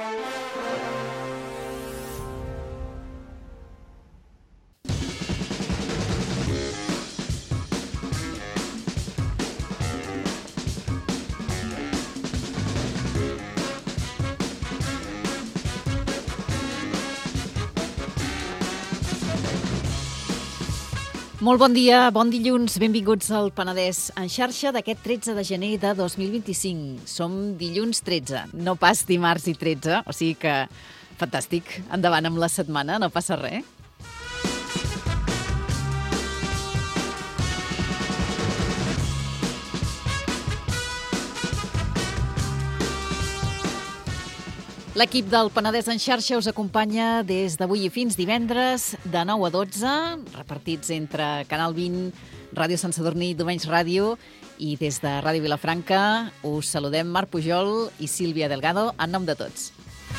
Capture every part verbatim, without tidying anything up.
Molt bon dia, bon dilluns, benvinguts al Penedès en xarxa d'aquest tretze de gener de dos mil vint-i-cinc. Som dilluns tretze, no pas dimarts i tretze, o sigui que fantàstic, endavant amb la setmana, no passa res. L'equip del Penedès en xarxa us acompanya des d'avui i fins divendres de nou a dotze, repartits entre Canal vint, Ràdio Sant Sadurní, Domenys Ràdio, i des de Ràdio Vilafranca us saludem Marc Pujol i Sílvia Delgado en nom de tots.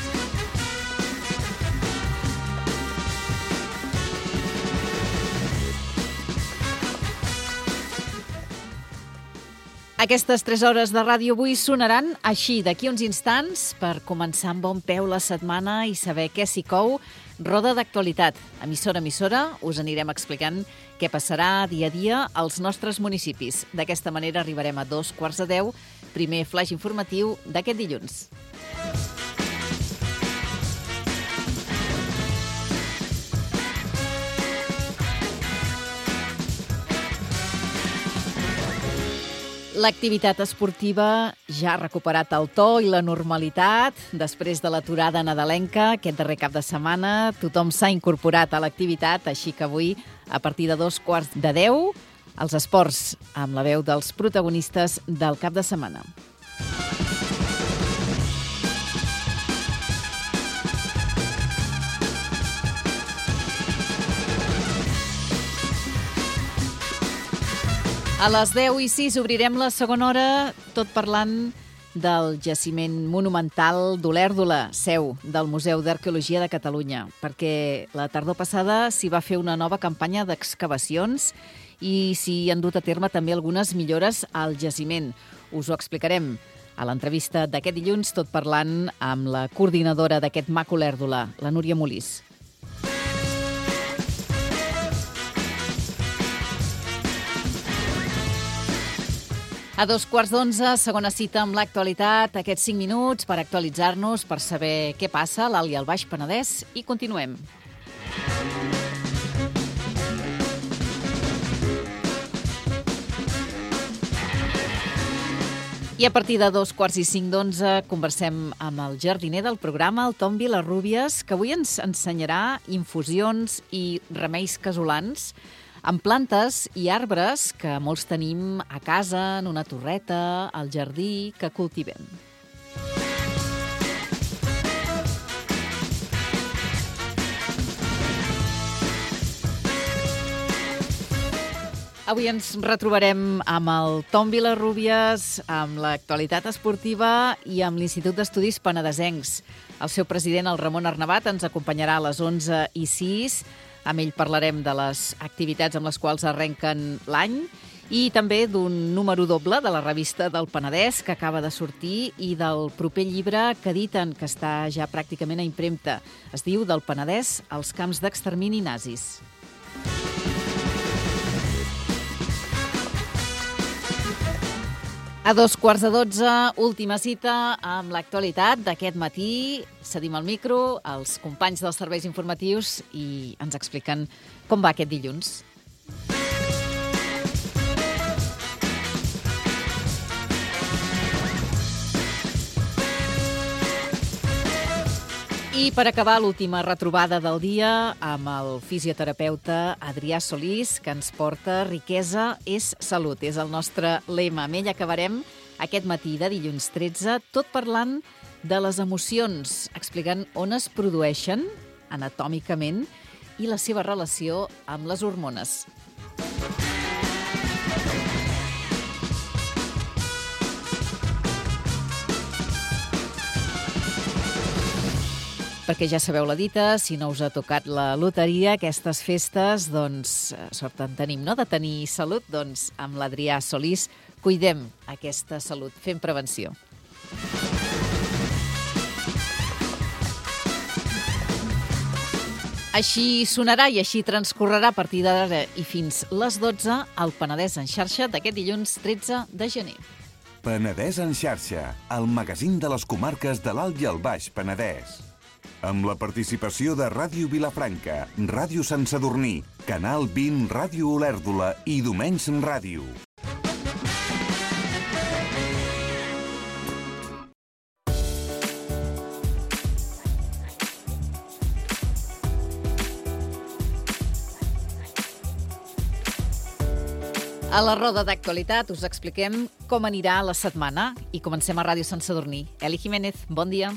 Aquestes tres hores de ràdio avui sonaran així d'aquí uns instants per començar amb bon peu la setmana i saber què s'hi cou. Roda d'actualitat. Emissora a emissora us anirem explicant què passarà dia a dia als nostres municipis. D'aquesta manera arribarem a dos quarts de deu, primer flaix informatiu d'aquest dilluns. L'activitat esportiva ja ha recuperat el to i la normalitat. Després de l'aturada nadalenca, aquest darrer cap de setmana, tothom s'ha incorporat a l'activitat, així que avui, a partir de dos quarts de deu, els esports, amb la veu dels protagonistes del cap de setmana. A les deu i sis obrirem la segona hora, tot parlant del jaciment monumental d'Olèrdola, seu del Museu d'Arqueologia de Catalunya, perquè la tardor passada s'hi va fer una nova campanya d'excavacions i s'hi han dut a terme també algunes millores al jaciment. Us ho explicarem a l'entrevista d'aquest dilluns, tot parlant amb la coordinadora d'aquest M A C Olèrdola, la Núria Molís. A dos quarts d'onze, segona cita amb l'actualitat, aquests cinc minuts per actualitzar-nos, per saber què passa a l'Alt i al Baix Penedès, i continuem. I a partir de dos quarts i cinc d'onze conversem amb el jardiner del programa, el Tom Vilarrubias, que avui ens ensenyarà infusions i remeis casolans amb plantes i arbres que molts tenim a casa, en una torreta, al jardí, que cultivem. Avui ens retrobarem amb el Tom Vilarrubias, amb l'actualitat esportiva i amb l'Institut d'Estudis Penedesencs. El seu president, el Ramon Arnabat, ens acompanyarà a les onze i sis. Amb ell parlarem de les activitats amb les quals arrenquen l'any i també d'un número doble de la revista del Penedès que acaba de sortir i del proper llibre que editen, que està ja pràcticament a impremta. Es diu Del Penedès als camps d'extermini nazis. A dos quarts de dotze, última cita amb l'actualitat d'aquest matí. Cedim el micro als companys dels serveis informatius i ens expliquen com va aquest dilluns. I per acabar, l'última retrobada del dia amb el fisioterapeuta Adrià Solís, que ens porta Riquesa és salut. És el nostre lema. Amb ell acabarem aquest matí de dilluns tretze, tot parlant de les emocions, explicant on es produeixen anatòmicament i la seva relació amb les hormones. Perquè ja sabeu la dita, si no us ha tocat la loteria, aquestes festes, doncs, sort en tenim, no?, de tenir salut, doncs amb l'Adrià Solís cuidem aquesta salut, fem prevenció. Així sonarà i així transcorrerà a partir d'ara i fins les dotze el Penedès en xarxa d'aquest dilluns tretze de gener. Penedès en xarxa, el magazín de les comarques de l'Alt i el Baix Penedès. Amb la participació de Ràdio Vilafranca, Ràdio Sant Sadurní, Canal vint, Ràdio Olèrdola i Domenys Ràdio. A la roda d'actualitat us expliquem com anirà la setmana i comencem a Ràdio Sant Sadurní. Eli Jiménez, bon dia.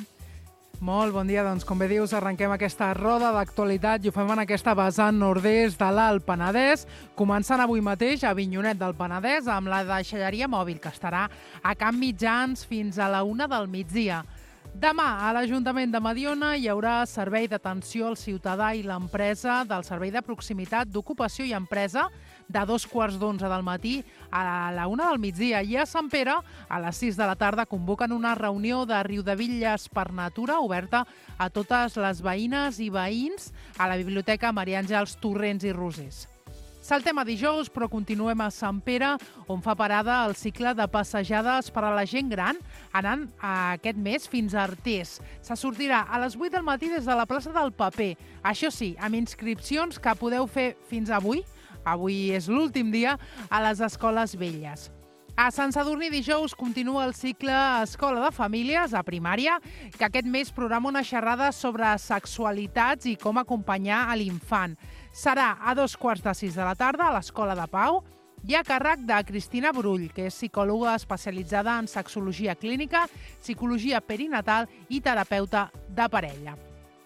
Molt bon dia, doncs com bé dius, arrenquem aquesta roda d'actualitat i ho fem en aquesta vessant nord-est de l'Alt Penedès, començant avui mateix a Avinyonet del Penedès amb la deixalleria mòbil, que estarà a Can Mitjans fins a la una del migdia. Demà, a l'Ajuntament de Mediona, hi haurà servei d'atenció al ciutadà i l'empresa del Servei de Proximitat d'Ocupació i Empresa de dos quarts d'onze del matí a la una del migdia. I a Sant Pere, a les sis de la tarda, convoquen una reunió de Riudebitlles per Natura oberta a totes les veïnes i veïns a la Biblioteca Maria Àngels Torrents i Rosés. Saltem a dijous, però continuem a Sant Pere, on fa parada el cicle de passejades per a la gent gran, anant aquest mes fins a Artés. Se sortirà a les vuit del matí des de la plaça del Paper. Això sí, amb inscripcions que podeu fer fins avui, avui és l'últim dia, a les escoles velles. A Sant Sadurní dijous continua el cicle Escola de Famílies a primària, que aquest mes programa una xerrada sobre sexualitats i com acompanyar a l'infant. Serà a dos quarts de sis de la tarda a l'Escola de Pau i a càrrec de Cristina Brull, que és psicòloga especialitzada en sexologia clínica, psicologia perinatal i terapeuta de parella.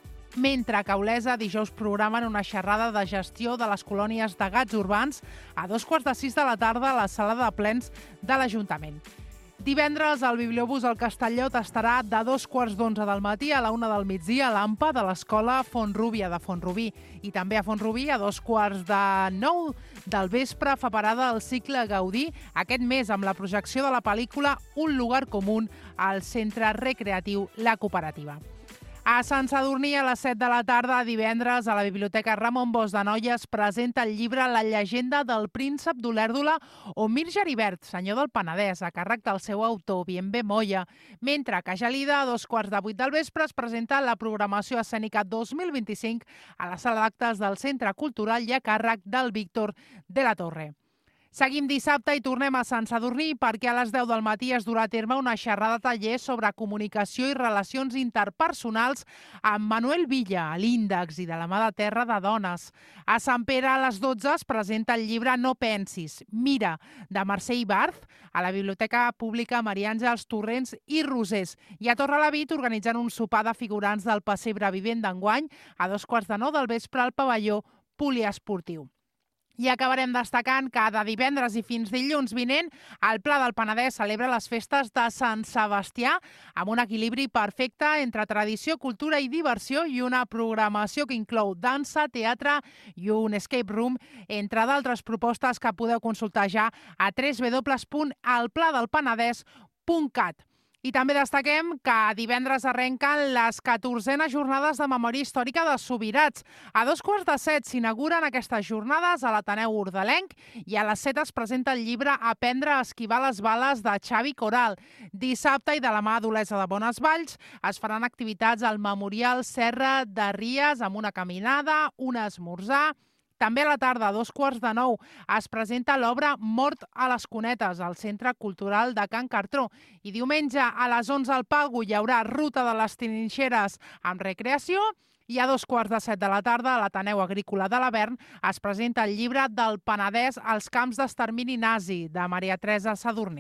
Mentre que a Olesa dijous programen una xerrada de gestió de les colònies de gats urbans a dos quarts de sis de la tarda a la sala de plens de l'Ajuntament. Divendres, el Bibliobús al Castellot estarà de dos quarts d'onze del matí a la una del migdia a l'AMPA de l'Escola Font-rúbia de Font-rubí. I també a Font-rubí, a dos quarts de nou del vespre, fa parada el cicle Gaudí, aquest mes amb la projecció de la pel·lícula Un lugar común al Centre Recreatiu La Cooperativa. A Sant Sadurní, a les set de la tarda, divendres, a la Biblioteca Ramon Bosch de Noia es presenta el llibre La llegenda del príncep d'Olèrdola o Mir Geribert, senyor del Penedès, a càrrec del seu autor, Bienve Moya. Mentre que a Gelida, a dos quarts de vuit del vespre, es presenta la programació escènica dos mil vint-i-cinc a la sala d'actes del Centre Cultural i a càrrec del Víctor de la Torre. Seguim dissabte i tornem a Sant Sadurní perquè a les deu del matí es durà a terme una xerrada taller sobre comunicació i relacions interpersonals amb Manuel Villa, a l'Índex i de la mà de terra de dones. A Sant Pere, a les dotze, es presenta el llibre No pensis, mira, de Mercè Ibarz, a la Biblioteca Pública Maria Àngels Torrents i Rosés. I a Torrelavit organitzant un sopar de figurants del pessebre vivent d'enguany a dos quarts de nou del vespre al pavelló poliesportiu. I acabarem destacant que de divendres i fins dilluns vinent el Pla del Penedès celebra les festes de Sant Sebastià amb un equilibri perfecte entre tradició, cultura i diversió i una programació que inclou dansa, teatre i un escape room, entre d'altres propostes que podeu consultar ja a w w w punt el pla del penedès punt cat. I també destaquem que divendres arrenquen les catorzenes jornades de memòria històrica de Subirats. A dos quarts de set s'inauguren aquestes jornades a l'Ateneu Urdalenc i a les set es presenta el llibre Aprendre a esquivar les bales de Xavi Coral. Dissabte i de la mà d'Olesa de Bonesvalls es faran activitats al Memorial Serra de Ries amb una caminada, un esmorzar. També a la tarda, a dos quarts de nou, es presenta l'obra Mort a les Cunetes, al Centre Cultural de Can Cartró. I diumenge, a les onze al Pago, hi haurà Ruta de les Trinxeres amb recreació. I a dos quarts de set de la tarda, a l'Ateneu Agrícola de l'Avern, es presenta el llibre del Penedès als camps d'extermini nazi, de Maria Teresa Sadurní.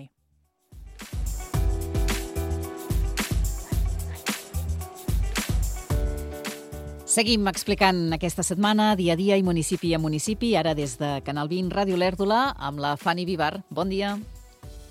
Seguim explicant aquesta setmana, dia a dia i municipi a municipi, ara des de Canal vint, Ràdio Olèrdola, amb la Fanny Vivar. Bon dia.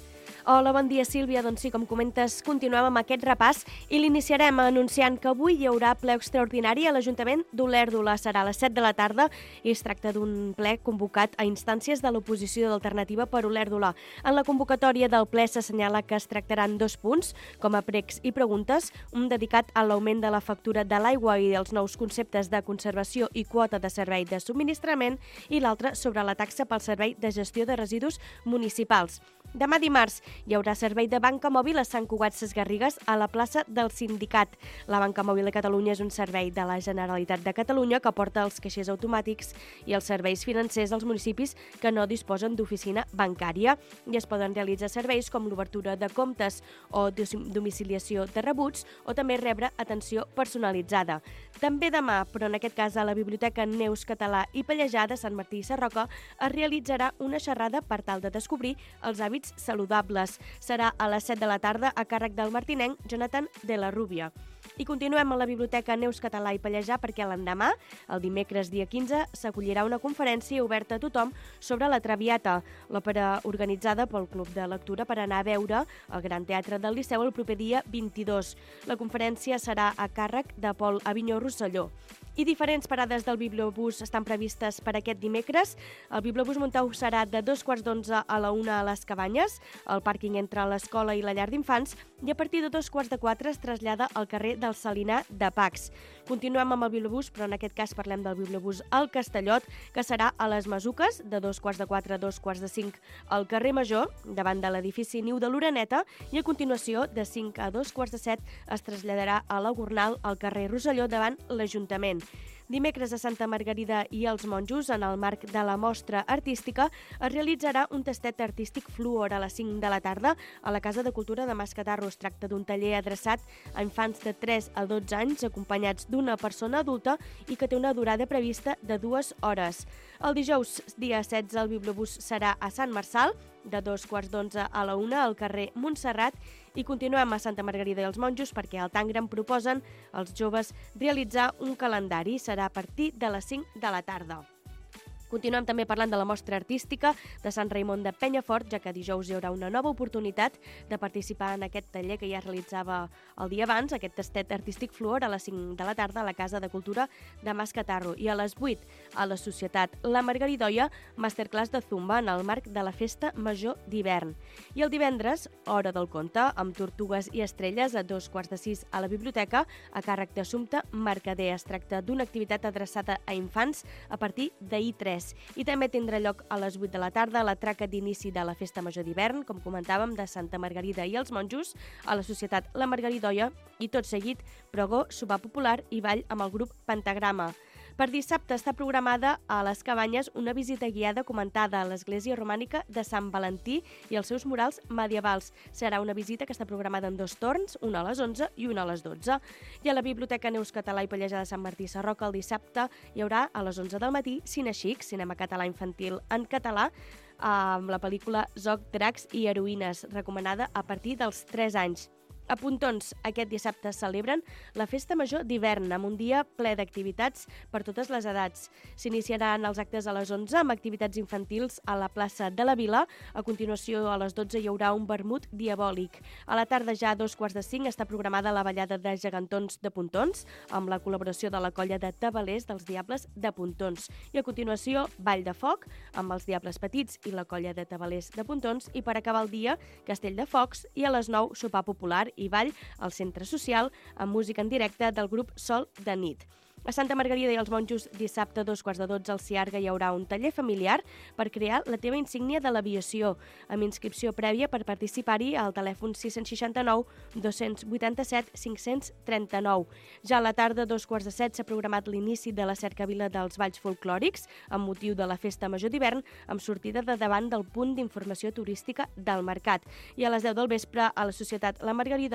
Hola, bon dia, Sílvia. Doncs sí, com comentes, continuem amb aquest repàs i l'iniciarem anunciant que avui hi haurà ple extraordinari a l'Ajuntament d'Olèrdola. Serà a les set de la tarda i es tracta d'un ple convocat a instàncies de l'oposició d'Alternativa per Olèrdola. En la convocatòria del ple s'assenyala que es tractaran dos punts, com a pregs i preguntes, un dedicat a l'augment de la factura de l'aigua i els nous conceptes de conservació i quota de servei de subministrament i l'altre sobre la taxa pel servei de gestió de residus municipals. Demà dimarts hi haurà servei de banca mòbil a Sant Cugat Sesgarrigues a la plaça del Sindicat. La banca mòbil de Catalunya és un servei de la Generalitat de Catalunya que porta els caixers automàtics i els serveis financers als municipis que no disposen d'oficina bancària i es poden realitzar serveis com l'obertura de comptes o domiciliació de rebuts o també rebre atenció personalitzada. També demà, però en aquest cas a la Biblioteca Neus Català i Pallejà de Sant Martí i Sarroca, es realitzarà una xerrada per tal de descobrir els hàbits saludables. Serà a les set de la tarda a càrrec del martinenc Jonathan de la Rúbia. I continuem a la Biblioteca Neus Català i Pallejà perquè l'endemà, el dimecres dia quinze, s'acollirà una conferència oberta a tothom sobre la Traviata, l'òpera organitzada pel Club de Lectura per anar a veure al Gran Teatre del Liceu el proper dia vint-i-dos. La conferència serà a càrrec de Pol Avinyó Rosselló. I diferents parades del Bibliobús estan previstes per aquest dimecres. El Bibliobús Montau serà de dos quarts d'onze a la una a les Cabanyes, el pàrquing entre l'escola i la llar d'infants, i a partir de dos quarts de quatre es trasllada al carrer del Salinar de Pacs. Continuem amb el Bibliobús, però en aquest cas parlem del Bibliobús al Castellot, que serà a les Masuques, de dos quarts de quatre a dos quarts de cinc al carrer Major, davant de l'edifici Niu de l'Oreneta, i a continuació, de cinc a dos quarts de set, es traslladarà a la Gornal al carrer Rosselló davant l'Ajuntament. Dimecres a Santa Margarida i els Monjos, en el marc de la mostra artística, es realitzarà un tastet artístic fluor a les cinc de la tarda a la Casa de Cultura de Mascatarro. Es tracta d'un taller adreçat a infants de tres a dotze anys acompanyats d'una persona adulta i que té una durada prevista de dues hores. El dijous, dia setze, el Bibliobús serà a Sant Marçal, de dos quarts d'onze a la una al carrer Montserrat, i continuem a Santa Margarida i els Monjos perquè al Tangram proposen als joves realitzar un calendari. Serà a partir de les cinc de la tarda. Continuem també parlant de la mostra artística de Sant Raimon de Penyafort, ja que dijous hi haurà una nova oportunitat de participar en aquest taller que ja es realitzava el dia abans, aquest tastet artístic fluor a les cinc de la tarda a la Casa de Cultura de Mascatarro. I a les vuit a la Societat La Margaridoia, masterclass de Zumba en el marc de la Festa Major d'hivern. I el divendres, Hora del Conte, amb tortugues i estrelles a dos quarts de sis a la biblioteca, a càrrec d'Assumpta Mercader. Es tracta d'una activitat adreçada a infants a partir d'ahir tres. I també tindrà lloc a les vuit de la tarda la traca d'inici de la Festa Major d'hivern, com comentàvem, de Santa Margarida i els Monjos, a la Societat La Margaridoia, i tot seguit pregó, sopar popular i ball amb el grup Pentagrama. Per dissabte està programada a les Cabanyes una visita guiada comentada a l'església romànica de Sant Valentí i els seus murals medievals. Serà una visita que està programada en dos torns, una a les onze i una a les dotze. I a la Biblioteca Neus Català i Pallejà de Sant Martí i Sarroca el dissabte hi haurà a les onze del matí Cine Chic, cinema català infantil en català, amb la pel·lícula Zoc, Dracs i Heroïnes, recomanada a partir dels tres anys. A Pontons, aquest dissabte celebren la Festa Major d'hivern, amb un dia ple d'activitats per totes les edats. S'iniciaran els actes a les onze amb activitats infantils a la plaça de la Vila. A continuació, a les dotze, hi haurà un vermut diabòlic. A la tarda, ja a dos quarts de cinc, està programada la ballada de gegantons de Pontons, amb la col·laboració de la colla de tabalers dels Diables de Pontons. I a continuació, ball de foc, amb els Diables Petits i la colla de tabalers de Pontons. I per acabar el dia, castell de focs, i a les nou, sopar popular i ball al centre social amb música en directe del grup Sol de Nit. A Santa Margarida i els Monjos, dissabte a dos quarts de dotze al Ciarga hi haurà un taller familiar per crear la teva insígnia de l'aviació, amb inscripció prèvia per participar-hi al telèfon sis sis nou, dos vuit set, cinc tres nou. Ja a la tarda, a dos quarts de set, s'ha programat l'inici de la cercavila dels balls folclòrics amb motiu de la Festa Major d'hivern, amb sortida de davant del punt d'informació turística del Mercat. I a les deu del vespre, a la Societat La Margaridoia,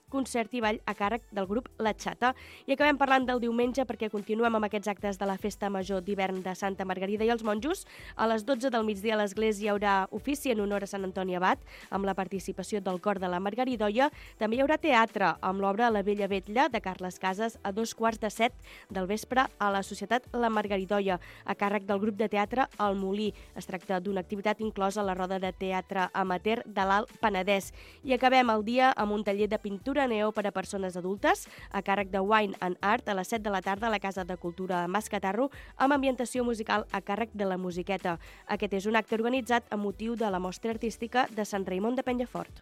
concert i ball a càrrec del grup La Xata. I acabem parlant del diumenge perquè continuem amb aquests actes de la Festa Major d'hivern de Santa Margarida i els Monjos. A les dotze del migdia a l'església hi haurà ofici en honor a Sant Antoni Abat, amb la participació del cor de la Margaridoia. També hi haurà teatre amb l'obra La Bella Vetlla de Carles Casas a dos quarts de set del vespre a la Societat La Margaridoia, a càrrec del grup de teatre El Molí. Es tracta d'una activitat inclosa a la roda de teatre amateur de l'Alt Penedès. I acabem el dia amb un taller de pintura neó per a persones adultes, a càrrec de Wine and Art a les set de la tarda a la Casa de Cultura Mas Catarro, amb ambientació musical a càrrec de la Musiqueta. Aquest és un acte organitzat amb motiu de la Mostra Artística de Sant Raimon de Penyafort.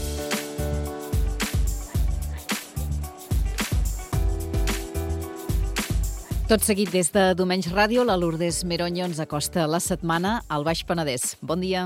Tot seguit, des de Domenys Ràdio, la Lourdes Meronyo ens acosta la setmana al Baix Penedès. Bon dia.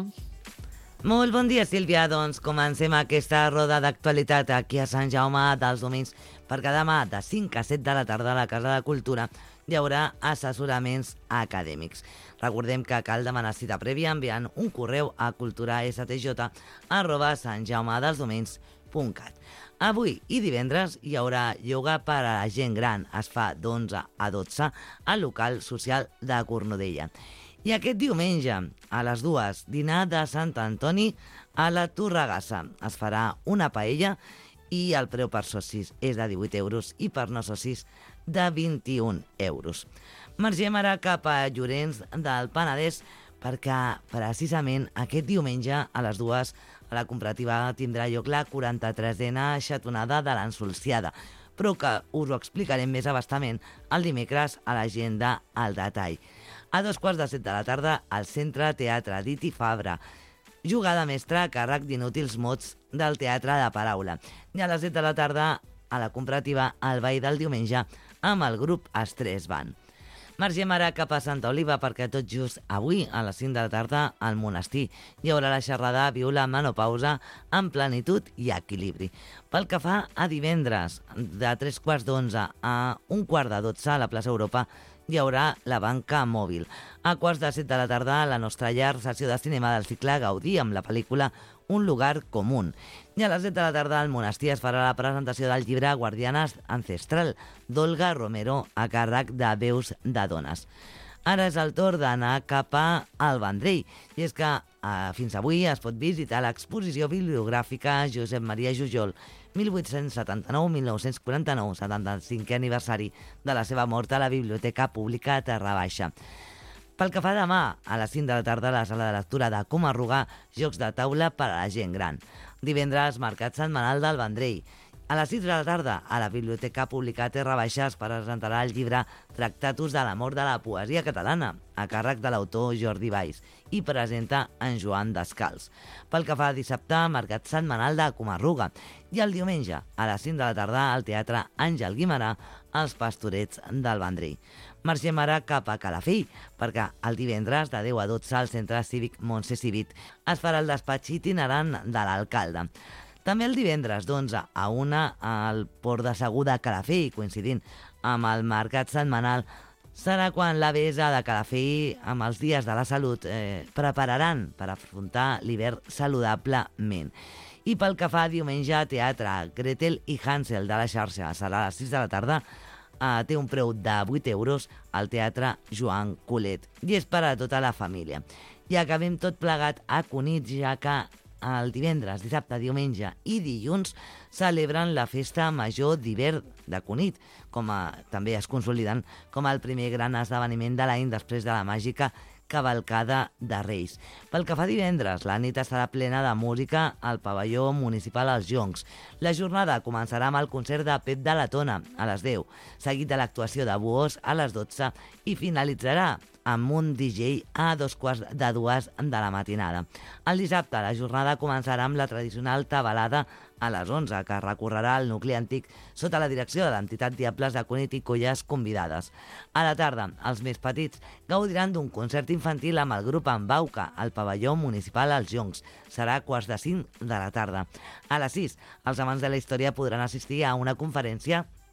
Molt bon dia, Sílvia. Doncs comencem aquesta roda d'actualitat aquí a Sant Jaume dels Domenys, perquè demà de cinc a set de la tarda a la Casa de Cultura hi haurà assessoraments acadèmics. Recordem que cal demanar cita prèvia enviant un correu a culturastj arroba santjaumedeldomenys punt cat. Avui i divendres hi haurà ioga per a la gent gran. Es fa d'onze a dotze al local social de Cornudella. I aquest diumenge, a les dues, dinar de Sant Antoni a la Torregassa. Es farà una paella i el preu per socis és de divuit euros i per no socis de vint-i-un euros. Margem ara cap a Llorenç del Penedès perquè precisament aquest diumenge a les dues a la comparativa tindrà lloc la quaranta-tresena xatonada de l'Ensolciada, però que us ho explicarem més abastament el dimecres a l'agenda al detall. A dos quarts de set de la tarda al Centre Teatre Diti Fabra, jugada mestra a càrrec d'inútils mots del Teatre de Paraula. I a les set de la tarda a la comparativa al ball del diumenge amb el grup Estrès Band. Margem ara cap a Santa Oliva perquè tot just avui a les cinc de la tarda al monestir hi haurà la xerrada Viu la menopausa amb plenitud i equilibri. Pel que fa a divendres, de tres quarts d'onze a un quart de dotze a la plaça Europa hi haurà la banca mòbil. A quarts de set de la tarda a la nostra llar, sessió de cinema del cicle Gaudí amb la pel·lícula Un lugar común. I a les set de la tarda al monestir es farà la presentació del llibre Guardianes Ancestral d'Olga Romero a càrrec de Veus de Dones. Ara és el torn d'anar cap al Vendrell, i és que eh, fins avui es pot visitar l'exposició bibliogràfica Josep Maria Jujol, mil vuit-cents setanta-nou a mil nou-cents quaranta-nou, setanta-cinquè aniversari de la seva mort a la Biblioteca Pública Terra Baixa. Pel que fa demà, a les cinc de la tarda, a la sala de lectura de Comarruga, jocs de taula per a la gent gran. Divendres, mercat setmanal del Vendrell. A les sis de la tarda, a la Biblioteca Pública Terra Baixa es presentarà el llibre Tractatus de l'amor de la poesia catalana, a càrrec de l'autor Jordi Valls, i presenta en Joan Descals. Pel que fa a dissabte, mercat setmanal de Comarruga. I el diumenge, a les cinc de la tarda, al Teatre Àngel Guimerà, els Pastorets del Vendrell. Marxem ara cap a Calafell, perquè el divendres de deu a dotze al Centre Cívic Montse Civit es farà el despatx itinerant de l'alcalde. També el divendres d'onze a una al Port de Segur de Calafell, coincidint amb el mercat setmanal, serà quan la Besa de Calafell, amb els dies de la salut, eh, prepararan per afrontar l'hivern saludablement. I pel que fa a diumenge, teatre Gretel i Hansel de la xarxa serà a les sis de la tarda, eh, té un preu de vuit euros al Teatre Joan Colet i és per a tota la família. I acabem tot plegat a Cunit, ja que el divendres, dissabte, diumenge i dilluns celebren la Festa Major d'Hivern de Cunit, com a, també es consoliden com el primer gran esdeveniment de l'any després de la màgica cavalcada de Reis. Pel que fa divendres, la nit estarà plena de música al pavelló municipal als Joncs. La jornada començarà amb el concert de Pep de la Tona a les deu, seguit de l'actuació de Buós a les dotze i finalitzarà amb un D J a dos quarts de dues de la matinada. El dissabte la jornada començarà amb la tradicional tabalada a les onze, que recorrerà el nucli antic sota la direcció de l'entitat Diables de Cunit i colles convidades. A la tarda, els més petits gaudiran d'un concert infantil amb el grup En Bauca al pavelló municipal als Joncs. Serà a quarts de cinc de la tarda. A les sis, els amants de la història podran assistir a una conferència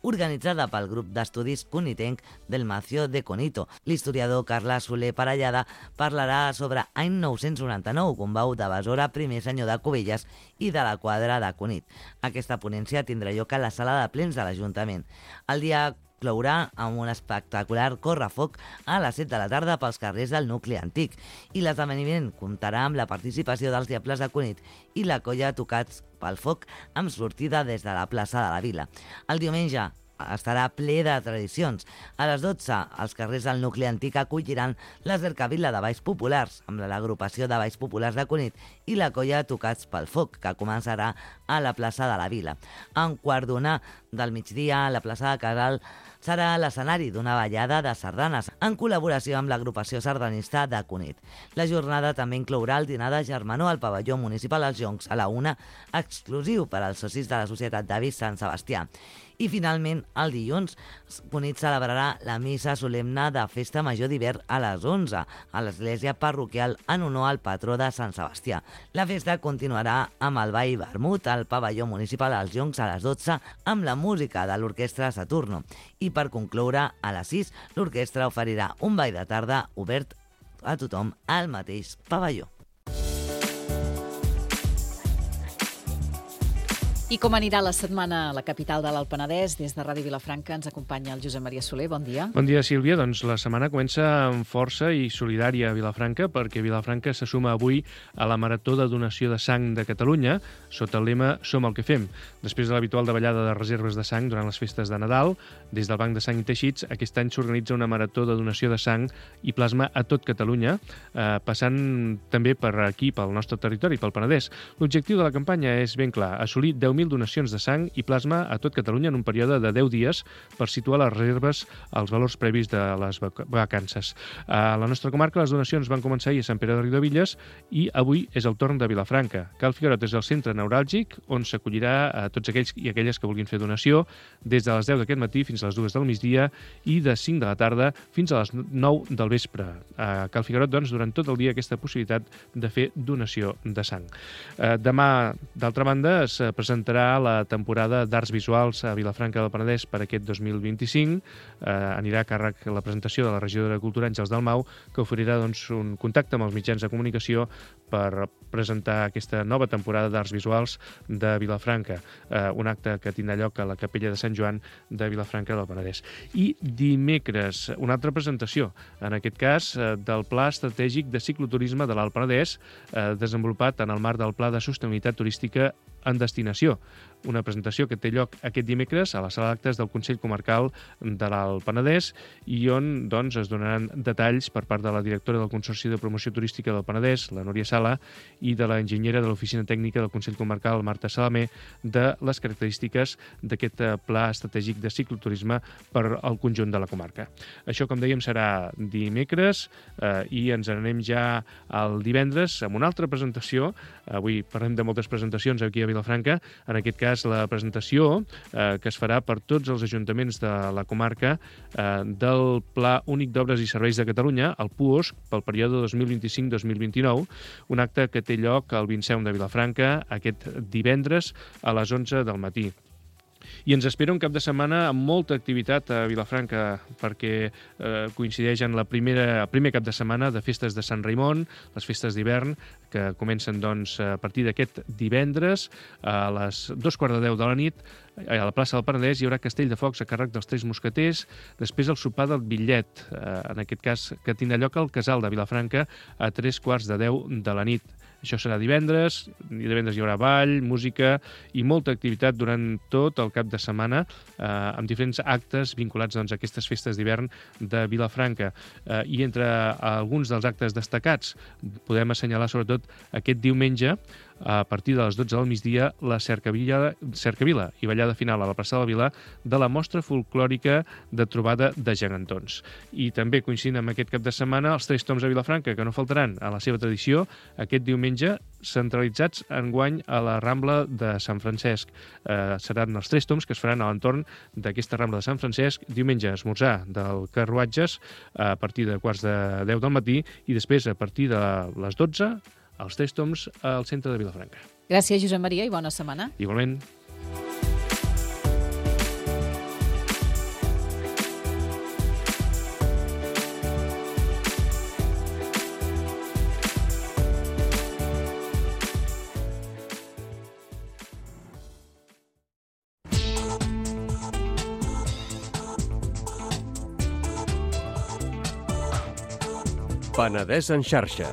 organitzada pel grup d'estudis cunitenc del Macio de Conito. L'historiador Carles Soler Parellada parlarà sobre any nou-cents noranta-nou, quan va de Besora, primer senyor de Cubelles i de la quadra de Cunit. Aquesta ponència tindrà lloc a la sala de plens de l'Ajuntament. El dia clourà amb un espectacular correfoc a les set de la tarda pels carrers del nucli antic i l'esdeveniment comptarà amb la participació dels Diables de Cunit i la colla Tocats pel Foc amb sortida des de la plaça de la Vila. El diumenge estarà ple de tradicions. A les dotze, els carrers del nucli antic acolliran la cercavila de balls populars amb l'agrupació de balls populars de Cunit i la colla Tocats pel Foc, que començarà a la plaça de la Vila. A un quart d'una del migdia, a la plaça de Casal serà l'escenari d'una ballada de sardanes en col·laboració amb l'agrupació sardanista de Cunit. La jornada també inclourà el dinar de germanor al pavelló municipal als Joncs a la una, exclusiu per als socis de la Societat d'Avis Sant Sebastià. I finalment, el dilluns, Cunit celebrarà la missa solemne de Festa Major d'hivern a les onze a l'església parroquial en honor al patró de Sant Sebastià. La festa continuarà amb el ball vermut al pavelló municipal als Joncs a les dotze amb la música de l'orquestra Saturno. I per concloure, a les sis, l'orquestra oferirà un ball de tarda obert a tothom al mateix pavelló. I com anirà la setmana a la capital de l'Alt Penedès? Des de Ràdio Vilafranca ens acompanya el Josep Maria Soler. Bon dia. Bon dia, Sílvia. Doncs la setmana comença amb força i solidària a Vilafranca, perquè Vilafranca se suma avui a la Marató de Donació de Sang de Catalunya, sota el lema Som el que fem. Després de l'habitual davallada de reserves de sang durant les festes de Nadal, des del Banc de Sang i Teixits, aquest any s'organitza una marató de donació de sang i plasma a tot Catalunya, eh, passant també per aquí, pel nostre territori, pel Penedès. L'objectiu de la campanya és ben clar, assolir deu mil donacions de sang i plasma a tot Catalunya en un període de deu dies per situar les reserves als valors previs de les vacances. A la nostra comarca les donacions van començar ahir a Sant Pere de Riudebitlles i avui és el torn de Vilafranca. Cal Figuerot és el centre neuràlgic on s'acollirà a tots aquells i aquelles que vulguin fer donació des de les deu d'aquest matí fins a les dues del migdia i de cinc de la tarda fins a les nou del vespre. A Cal Figuerot, doncs, durant tot el dia aquesta possibilitat de fer donació de sang. Demà, d'altra banda, es presentarà la temporada d'Arts Visuals a Vilafranca del Penedès per aquest dos mil vint-i-cinc. Eh, anirà a càrrec la presentació de la regidora de Cultura, Àngels Dalmau, que oferirà doncs, un contacte amb els mitjans de comunicació per presentar aquesta nova temporada d'Arts Visuals de Vilafranca, eh, un acte que tindrà lloc a la Capella de Sant Joan de Vilafranca del Penedès. I dimecres, una altra presentació, en aquest cas, eh, del Pla Estratègic de Cicloturisme de l'Alt Penedès, eh, desenvolupat en el marc del Pla de Sostenibilitat Turística en Destinació. Una presentació que té lloc aquest dimecres a la sala d'actes del Consell Comarcal de l'Alt Penedès i on doncs, es donaran detalls per part de la directora del Consorci de Promoció Turística del Penedès, la Núria Sala, i de la enginyera de l'Oficina Tècnica del Consell Comarcal, Marta Salamé, de les característiques d'aquest Pla Estratègic de Cicloturisme per al conjunt de la comarca. Això, com dèiem, serà dimecres eh, i ens anem ja al divendres amb una altra presentació. Avui parlem de moltes presentacions aquí a Vilafranca, en aquest cas la presentació eh, que es farà per tots els ajuntaments de la comarca eh, del Pla Únic d'Obres i Serveis de Catalunya, el P U O S C, pel període dos mil vint-i-cinc dos mil vint-i-nou, un acte que té lloc al Vinceum de Vilafranca aquest divendres a les onze del matí. I ens espera un cap de setmana amb molta activitat a Vilafranca perquè eh, coincideix en la primera, el primer cap de setmana de festes de Sant Raimon, les festes d'hivern, que comencen doncs, a partir d'aquest divendres a les dos quarts de deu de la nit. A la plaça del Penedès hi haurà castell de focs a càrrec dels Tres Mosqueters, després el sopar del bitllet, eh, en aquest cas que tindrà lloc al Casal de Vilafranca a tres quarts de deu de la nit. Això serà divendres, i divendres hi haurà ball, música i molta activitat durant tot el cap de setmana eh, amb diferents actes vinculats doncs, a aquestes festes d'hivern de Vilafranca. Eh, I entre alguns dels actes destacats podem assenyalar sobretot aquest diumenge, a partir de les dotze del migdia, la cercavila, cercavila i ballada final a la plaça de la Vila de la mostra folclòrica de trobada de gegantons. I també coincidint amb aquest cap de setmana els Tres Toms a Vilafranca, que no faltaran a la seva tradició aquest diumenge, centralitzats enguany a la Rambla de Sant Francesc. Eh, seran els Tres Toms que es faran a l'entorn d'aquesta Rambla de Sant Francesc, diumenge esmorzar del Carruatges a partir de quarts de deu del matí i després a partir de les dotze els Tres Toms al centre de Vilafranca. Gràcies, Josep Maria, i bona setmana. Igualment. Penedès en xarxa.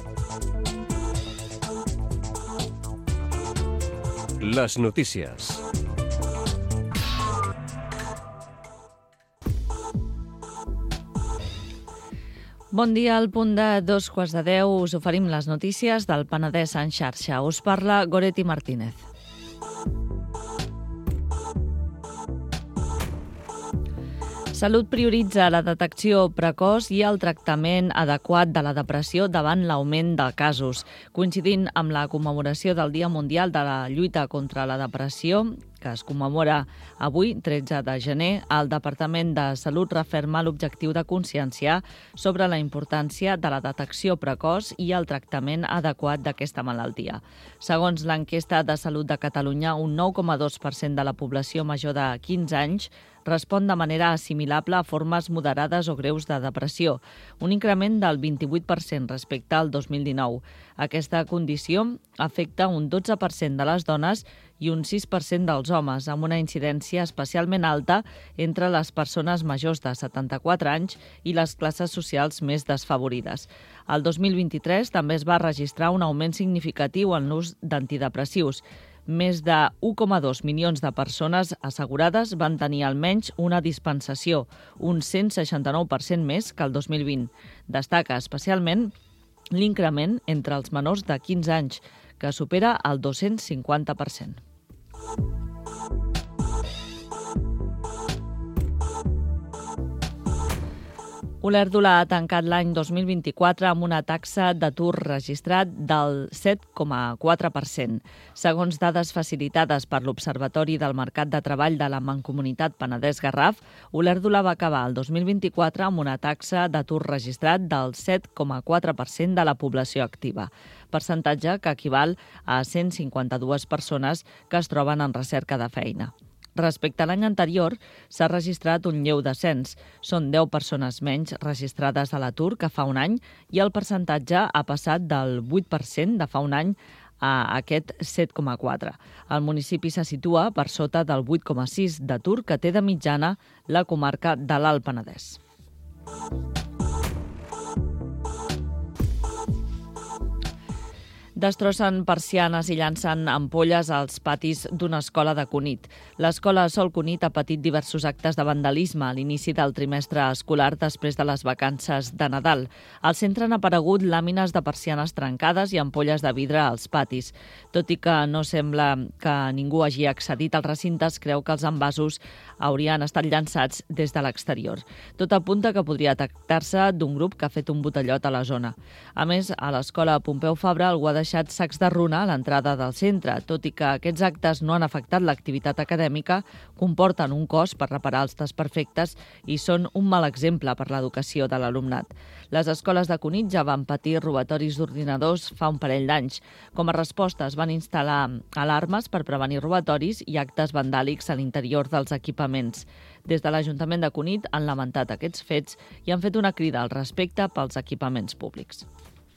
Les notícies. Bon dia, al punt de dos quarts de deu us oferim les notícies del Penedès en xarxa. Us parla Goretti Martínez. Salut prioritza la detecció precoç i el tractament adequat de la depressió davant l'augment de casos. Coincidint amb la commemoració del Dia Mundial de la Lluita contra la Depressió, que es commemora avui, tretze de gener, el Departament de Salut referma l'objectiu de conscienciar sobre la importància de la detecció precoç i el tractament adequat d'aquesta malaltia. Segons l'enquesta de Salut de Catalunya, un nou coma dos per cent de la població major de quinze anys respon de manera assimilable a formes moderades o greus de depressió, un increment del vint-i-vuit per cent respecte al dos mil dinou. Aquesta condició afecta un dotze per cent de les dones i un sis per cent dels homes, amb una incidència especialment alta entre les persones majors de setanta-quatre anys i les classes socials més desfavorides. El dos mil vint-i-tres també es va registrar un augment significatiu en l'ús d'antidepressius. Més de un coma dos milions de persones assegurades van tenir almenys una dispensació, un cent seixanta-nou per cent més que el dos mil vint. Destaca especialment l'increment entre els menors de quinze anys, que supera el dos-cents cinquanta per cent. Olèrdola ha tancat l'any dos mil vint-i-quatre amb una taxa d'atur registrat del set coma quatre per cent. Segons dades facilitades per l'Observatori del Mercat de Treball de la Mancomunitat Penedès-Garraf, Olèrdola va acabar el dos mil vint-i-quatre amb una taxa d'atur registrat del set coma quatre per cent de la població activa, percentatge que equival a cent cinquanta-dues persones que es troben en recerca de feina. Respecte a l'any anterior, s'ha registrat un lleu descens. Són deu persones menys registrades a l'atur que fa un any i el percentatge ha passat del vuit per cent de fa un any a aquest set coma quatre. El municipi se situa per sota del vuit coma sis d'atur que té de mitjana la comarca de l'Alt Penedès. Destrossen persianes i llancen ampolles als patis d'una escola de Cunit. L'escola Sol Cunit ha patit diversos actes de vandalisme a l'inici del trimestre escolar després de les vacances de Nadal. Al centre han aparegut làmines de persianes trencades i ampolles de vidre als patis. Tot i que no sembla que ningú hagi accedit als recintes, creu que els envasos haurien estat llançats des de l'exterior. Tot apunta que podria tractar-se d'un grup que ha fet un botellot a la zona. A més, a l'escola Pompeu Fabra algú ha deixat sacs de runa a l'entrada del centre. Tot i que aquests actes no han afectat l'activitat acadèmica, comporten un cost per reparar els desperfectes i són un mal exemple per l'educació de l'alumnat. Les escoles de Cunit ja van patir robatoris d'ordinadors fa un parell d'anys. Com a resposta es van instal·lar alarmes per prevenir robatoris i actes vandàlics a l'interior dels equipaments. Des de l'Ajuntament de Cunit han lamentat aquests fets i han fet una crida al respecte pels equipaments públics.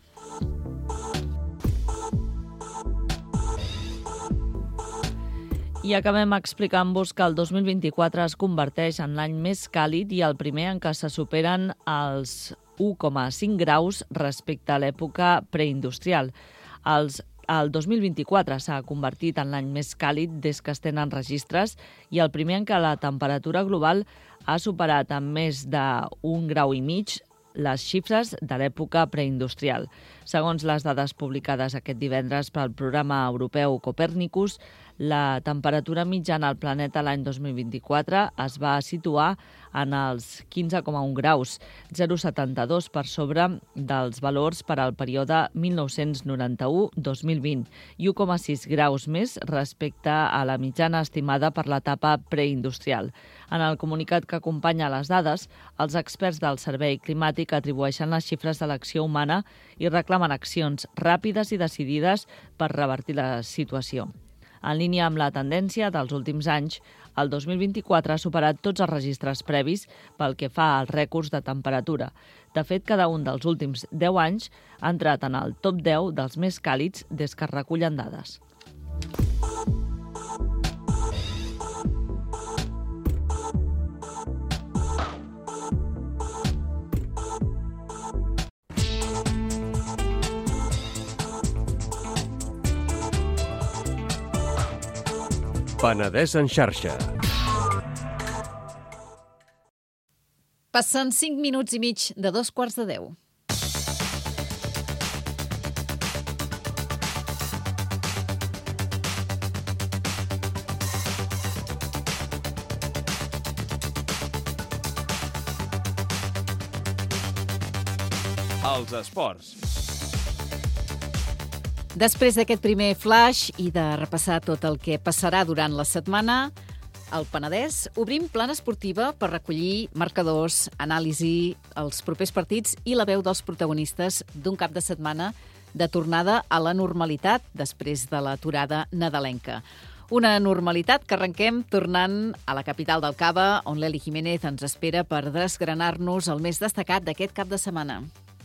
I acabem explicant-vos que el dos mil vint-i-quatre es converteix en l'any més càlid i el primer en què se superen els u coma cinc graus respecte a l'època preindustrial. Els El dos mil vint-i-quatre s'ha convertit en l'any més càlid des que es tenen registres i el primer en què la temperatura global ha superat amb més d'un grau i mig les xifres de l'època preindustrial. Segons les dades publicades aquest divendres pel programa europeu Copernicus, la temperatura mitjana al planeta l'any dos mil vint-i-quatre es va situar en els quinze coma un graus, zero coma setanta-dos per sobre dels valors per al període mil nou-cents noranta-u a dos mil vint i u coma sis graus més respecte a la mitjana estimada per l'etapa preindustrial. En el comunicat que acompanya les dades, els experts del Servei Climàtic atribueixen les xifres de l'acció humana i reclamen accions ràpides i decidides per revertir la situació. En línia amb la tendència dels últims anys, el dos mil vint-i-quatre ha superat tots els registres previs pel que fa als rècords de temperatura. De fet, cada un dels últims deu anys ha entrat en el top deu dels més càlids des que es recullen dades. Penedès en xarxa. Passen cinc minuts i mig de dos quarts de deu. Els esports. Després d'aquest primer flash i de repassar tot el que passarà durant la setmana, al Penedès obrim plana esportiva per recollir marcadors, anàlisi, els propers partits i la veu dels protagonistes d'un cap de setmana de tornada a la normalitat després de l'aturada nadalenca. Una normalitat que arrenquem tornant a la capital del Cava, on l'Eli Jiménez ens espera per desgranar-nos el més destacat d'aquest cap de setmana.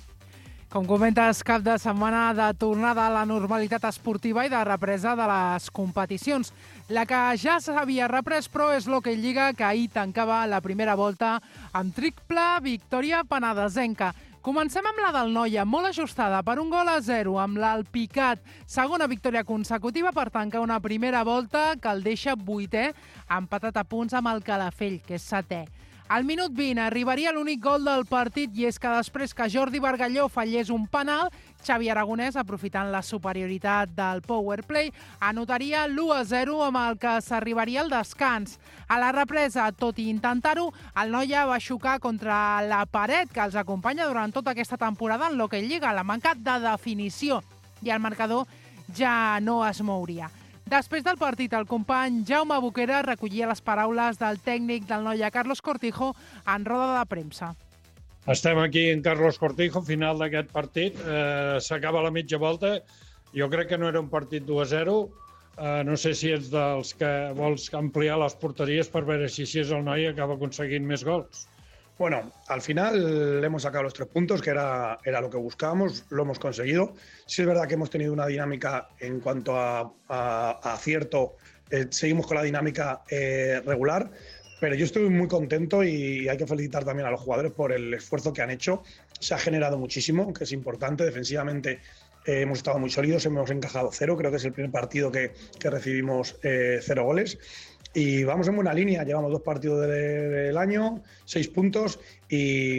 Com comentes, cap de setmana de tornada a la normalitat esportiva i de represa de les competicions. La que ja s'havia reprès, però, és l'Hockey Lliga, que ahir tancava la primera volta amb triple victòria penedesenca. Comencem amb la del Noia, molt ajustada per un gol a zero amb l'Alpicat. Segona victòria consecutiva per tancar una primera volta que el deixa vuitè, empatat a punts amb el Calafell, que és setè. Al minut vint arribaria l'únic gol del partit i és que després que Jordi Bargalló fallés un penal, Xavi Aragonès, aprofitant la superioritat del powerplay, anotaria l'u a zero amb el que s'arribaria al descans. A la represa, tot i intentar-ho, el Noia va xocar contra la paret que els acompanya durant tota aquesta temporada en l'Hockey Lliga, la manca de definició, i el marcador ja no es mouria. Després del partit, el company Jaume Boquera recollia les paraules del tècnic del Noia, Carlos Cortijo, en roda de premsa. Estem aquí en Carlos Cortijo, final d'aquest partit. Eh, S'acaba la mitja volta. Jo crec que no era un partit u a zero. Eh, no sé si ets dels que vols ampliar les porteries per veure si, si és el Noia acaba aconseguint més gols. Bueno, al final hemos sacado los tres puntos, que era, era lo que buscábamos, lo hemos conseguido. Sí es verdad que hemos tenido una dinámica en cuanto a, a, a acierto, eh, seguimos con la dinámica eh, regular, pero yo estoy muy contento y hay que felicitar también a los jugadores por el esfuerzo que han hecho. Se ha generado muchísimo, que es importante, defensivamente eh, hemos estado muy sólidos, hemos encajado cero, creo que es el primer partido que, que recibimos eh, cero goles. Y vamos en buena línea, llevamos dos partidos de, del año, seis puntos y,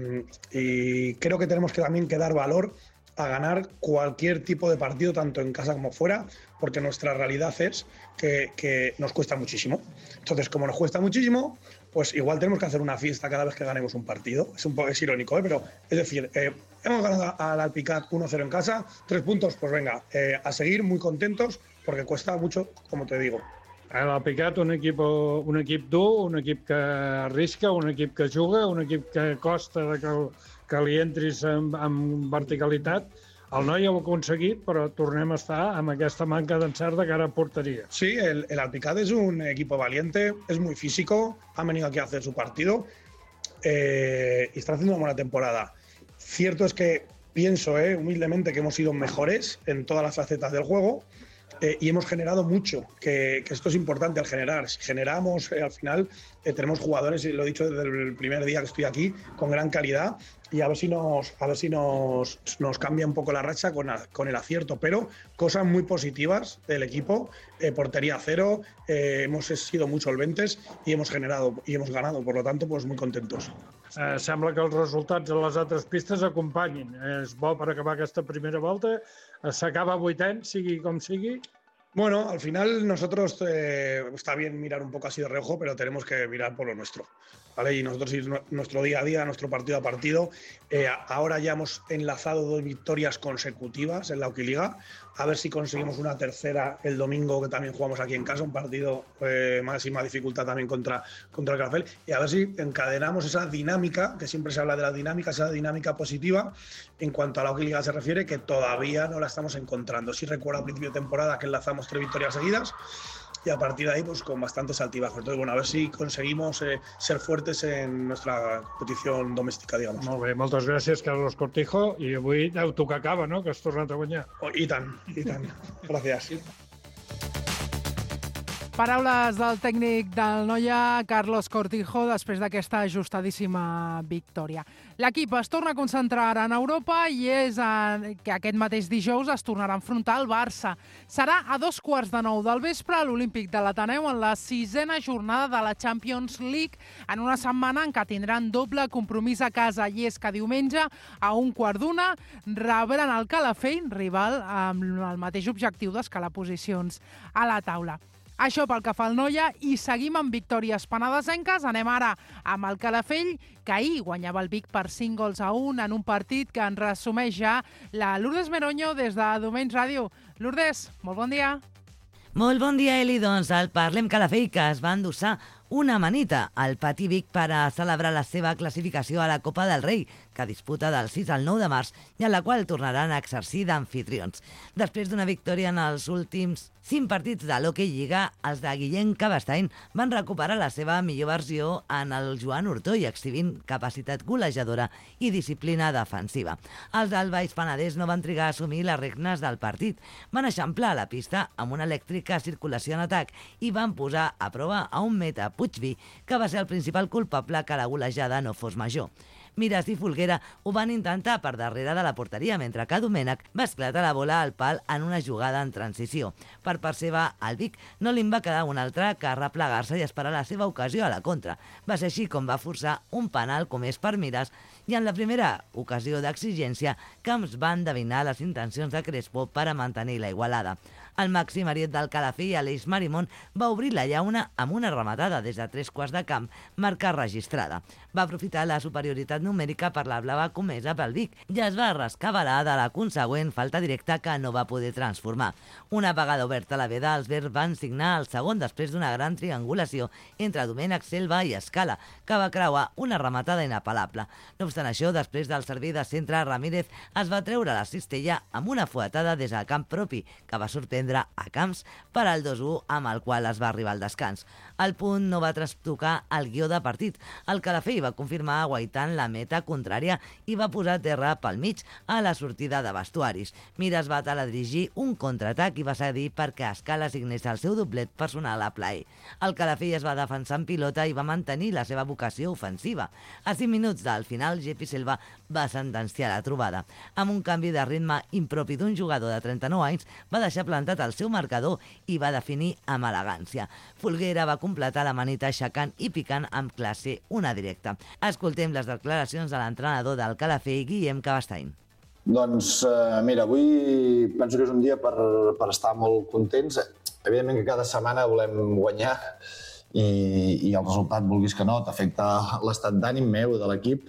y creo que tenemos que también que dar valor a ganar cualquier tipo de partido, tanto en casa como fuera, porque nuestra realidad es que, que nos cuesta muchísimo. Entonces, como nos cuesta muchísimo, pues igual tenemos que hacer una fiesta cada vez que ganemos un partido. Es un poco es irónico, ¿eh? Pero es decir, eh, hemos ganado al Alpicat uno cero en casa, tres puntos, pues venga, eh, a seguir muy contentos, porque cuesta mucho, como te digo. L'Alpicat, un equip, un equip dur, un equip que arrisca, un equip que juga, un equip que costa que, que li entris amb, amb verticalitat. El Noia ho ha aconseguit, però tornem a estar amb aquesta manca d'encert de cara a porteria. Sí, el, el Alpicat es un equipo valiente, es muy físico, ha venido aquí a hacer su partido eh, y está haciendo una buena temporada. Cierto es que pienso eh, humildemente que hemos sido mejores en todas las facetas del juego. Eh, y hemos generado mucho, que, que esto es importante al generar. Si generamos, eh, al final eh, tenemos jugadores, y lo he dicho desde el primer día que estoy aquí, con gran calidad, y a ver si nos, a ver si nos, nos cambia un poco la racha con, a, con el acierto, pero cosas muy positivas del equipo, eh, portería cero, eh, hemos sido muy solventes y hemos generado y hemos ganado, por lo tanto, pues muy contentos. Eh, sembla que els resultats de les altres pistes acompanyin. És bo per acabar aquesta primera volta. S'acaba vuitè, sigui com sigui. Bueno, al final nosotros, eh, está bien mirar un poco así de reojo, pero tenemos que mirar por lo nuestro, ¿vale? Y nosotros ir nuestro día a día, nuestro partido a partido. Eh, ahora ya hemos enlazado dos victorias consecutivas en la Hockey Liga. A ver si conseguimos una tercera el domingo, que también jugamos aquí en casa, un partido eh, máxima dificultad también contra, contra el Calafell. Y a ver si encadenamos esa dinámica, que siempre se habla de la dinámica, esa dinámica positiva en cuanto a la Hockey Liga se refiere, que todavía no la estamos encontrando. Sí recuerdo al principio de temporada que enlazamos tres victorias seguidas y a partir de ahí pues con bastantes altibajos. Entonces, bueno, a ver si conseguimos eh, ser fuertes en nuestra competición doméstica, digamos. Molt bé, moltes gràcies, Carlos Cortijo. I avui deu tocar cava, no?, que has tornat a guanyar. Oh, I tant, i tant. Gràcies. Paraules del tècnic del Noia, Carlos Cortijo, després d'aquesta ajustadíssima victòria. L'equip es torna a concentrar en Europa i és que aquest mateix dijous es tornarà a enfrontar al Barça. Serà a dos quarts de nou del vespre a l'Olímpic de l'Ateneu en la sisena jornada de la Champions League, en una setmana en què tindran doble compromís a casa, i és que diumenge a un quart d'una rebran el Calafell, rival amb el mateix objectiu d'escalar posicions a la taula. Això pel que fa al Noia, i seguim amb victòries penedesenques. Anem ara amb el Calafell, que ahir guanyava el Vic per cinc gols a un en un partit que en resumeix ja la Lourdes Meroño des de Domens Ràdio. Lourdes, molt bon dia. Molt bon dia, Eli. Doncs el Parlem Calafell, que es va endossar una manita al Pati Vic per a celebrar la seva classificació a la Copa del Rei, que disputa del sis al nou de març i en la qual tornaran a exercir d'anfitrions. Després d'una victòria en els últims cinc partits de l'Hockey Lliga, els de Guillem Cabestany van recuperar la seva millor versió en el Joan Hurtó i exhibint capacitat golejadora i disciplina defensiva. Els del Baix Penedès no van trigar a assumir les regnes del partit. Van eixamplar la pista amb una elèctrica circulació en atac i van posar a prova a un meta, Puigví, que va ser el principal culpable que la golejada no fos major. Miras i Folguera ho van intentar per darrere de la porteria, mentre que Domènec va esclatar la bola al pal en una jugada en transició. Per part seva, al Vic no li va quedar un altre que replegar-se i esperar la seva ocasió a la contra. Va ser així com va forçar un penal com és per Miras, i en la primera ocasió d'exigència, Camps va endevinar les intencions de Crespo per a mantenir la igualada. El màxim ariet del Calafell, Aleix Marimón, va obrir la llauna amb una rematada des de tres quarts de camp, marca registrada. Va aprofitar la superioritat numèrica per la blava comesa pel Vic i es va rescabalar de la consegüent falta directa que no va poder transformar. Una vegada oberta la veda, els verds van signar el segon després d'una gran triangulació entre Domènec, Selva i Escala, que va creuar una rematada inapel·lable. No obstant això, després del servei de centre, Ramírez es va treure la cistella amb una fuetada des del camp propi, que va sorprendre a Camps per al dos a u, amb el qual es va arribar al descans. El punt no va trastocar el guió de partit. El Calafell va confirmar aguaitant la meta contrària i va posar terra pel mig a la sortida de vestuaris. Miras va teledirigir un contraatac i va cedir perquè Escala signés el seu doblet personal a plaer. El Calafell es va defensar en pilota i va mantenir la seva vocació ofensiva. A cinc minuts del final, Gepi Selva va sentenciar la trobada. Amb un canvi de ritme impropi d'un jugador de trenta-nou anys, va deixar plantat el seu marcador i va definir amb elegància. Folguera va completar la manita aixecant i picant amb classe una directa. Escoltem les declaracions de l'entrenador del Calafell, Guillem Cabestany. Doncs, eh, mira, avui penso que és un dia per, per estar molt contents. Evidentment que cada setmana volem guanyar i, i el resultat, vulguis que no, t'afecta l'estat d'ànim meu, de l'equip,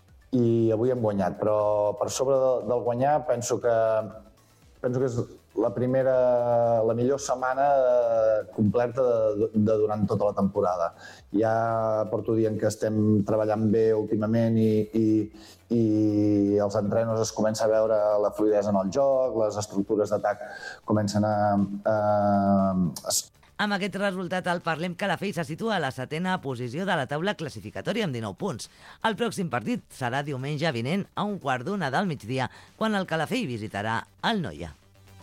i avui hem guanyat. Però per sobre de, del guanyar penso que, penso que és la primera, la millor setmana completa de, de durant tota la temporada. Ja porto dient que estem treballant bé últimament i, i, i els entrenos es comença a veure la fluidesa en el joc, les estructures d'atac comencen a... a Amb aquest resultat, el Parlem Calafell se situa a la setena posició de la taula classificatòria amb dinou punts. El pròxim partit serà diumenge vinent a un quart d'una del migdia, quan el Calafell visitarà el Noia.